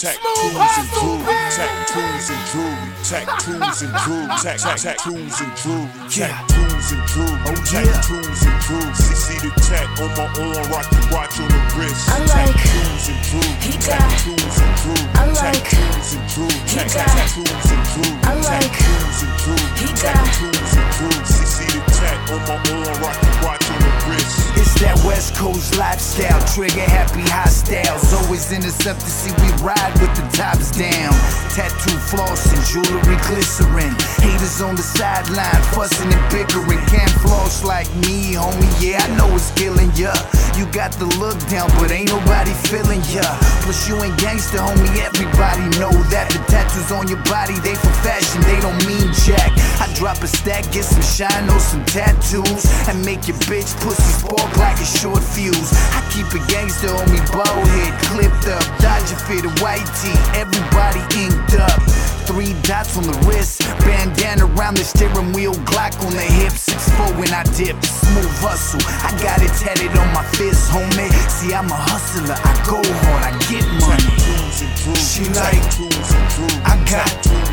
Smooth hustle, tattoos and jewelry, tattoos and jewelry, tattoos and jewelry, Yeah. tattoos and jewelry, Oh, yeah. tattoos and jewelry. See the tat on my arm, rocky watch on the wrist. I like tattoos and jewelry, he got tattoos and jewelry, I like tattoos and jewelry, he got tattoos and jewelry, I like tattoos and jewelry, he got tattoos and jewelry. See the tat on my arm, rocky watch on the wrist. It's that West Coast lifestyle, trigger happy hostiles. Always intercept to see we ride with the tops down. Tattoo floss and jewelry glycerin. Haters on the sideline, fussing and bickering. Can't floss like me, homie, yeah, I know it's killing ya. You got the look down, but ain't nobody feeling ya. Plus you ain't gangster, homie, everybody know that. The tattoos on your body, they for fashion, they don't mean jack. I drop a stack, get some shine on some tattoos, and make your bitch pussy spark like a short fuse. I keep a gangster on me, bald head, clipped up, Dodger fit a white tee, everybody inked up. 3 dots on the wrist, bandana around the steering wheel, Glock on the hip, 6'4" when I dip, smooth hustle. I got it tatted on my fist, homie. See, I'm a hustler, I go hard, I get money. She like, I got,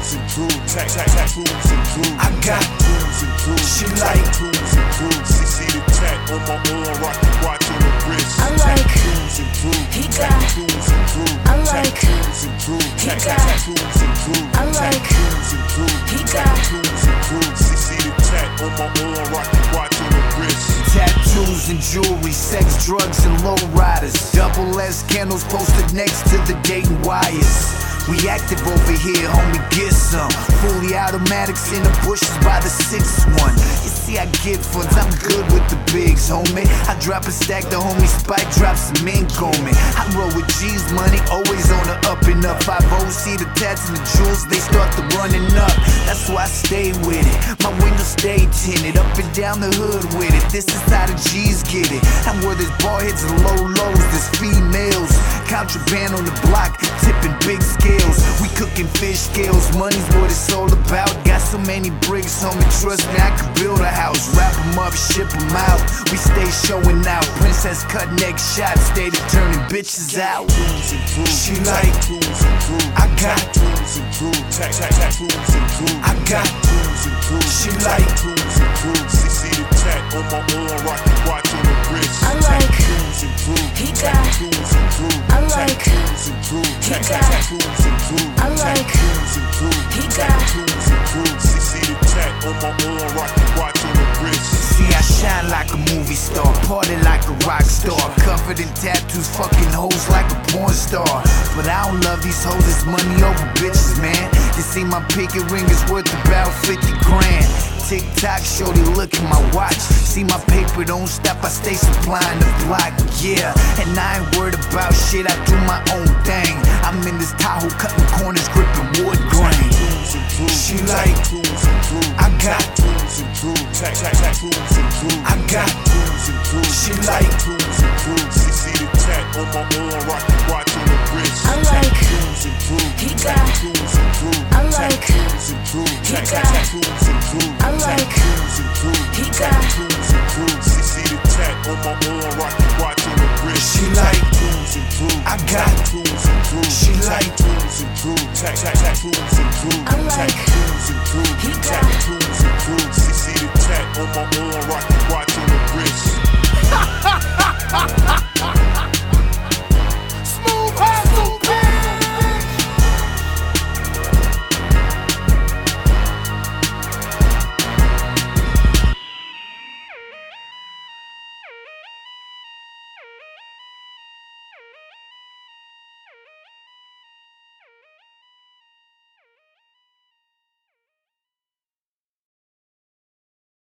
I got, she like, See the tat on my arm, rocky watch on the wrist. I like he got I like he got I like he got See the tat on my arm, rocky watch on the wrist. tattoos and jewelry, sex, drugs, and low riders. Double S candles posted next to the Dayton wires. We active over here, homie, get some. Fully automatics in the bushes by the 6-1. You see, I get funds, I'm good with the bigs, homie. I drop a stack, the homie Spike drops some ink on me. I roll with G's money, always on the up and up. 5-0, see the tats and the jewels, they start to running up. That's why I stay with it. My windows stay tinted, up and down the hood with it. This is how the G's get it. I'm where there's ball hits and low lows, there's females. Contraband on the block, tipping big scales. We cooking fish scales, money's what it's all about. Got so many bricks, homie, trust me, I could build a house. Wrap them up, ship them out. We stay showing out. Princess cut neck shots, steady turning bitches out. She like, I got, I got, she like, See the tat on my arm, rocky watch on the wrist. I like he got I like he got I like he got See the tat on my arm, rocky watch on the wrist. see, I shine like a movie star, party like a rock star, covered in tattoos, fucking hoes like a porn star. But I don't love these hoes, it's money over bitches, man. You see, my pinky ring is worth about 50 grand. Tick-tock, shorty, look at my watch. See, my paper don't stop, I stay supplying the block, yeah. And I ain't worried about shit, I do my own thing. I'm in this Tahoe cutting corners, gripping wood grain. She like, I got, I got, she like, See the tat on my arm, rocky watch on the wrist. I like he got I like he got I like he got See the tat on my arm, rocky watch on the wrist. she like, I got, she like, I like he got See the tat on my arm, rocky watch on the wrist.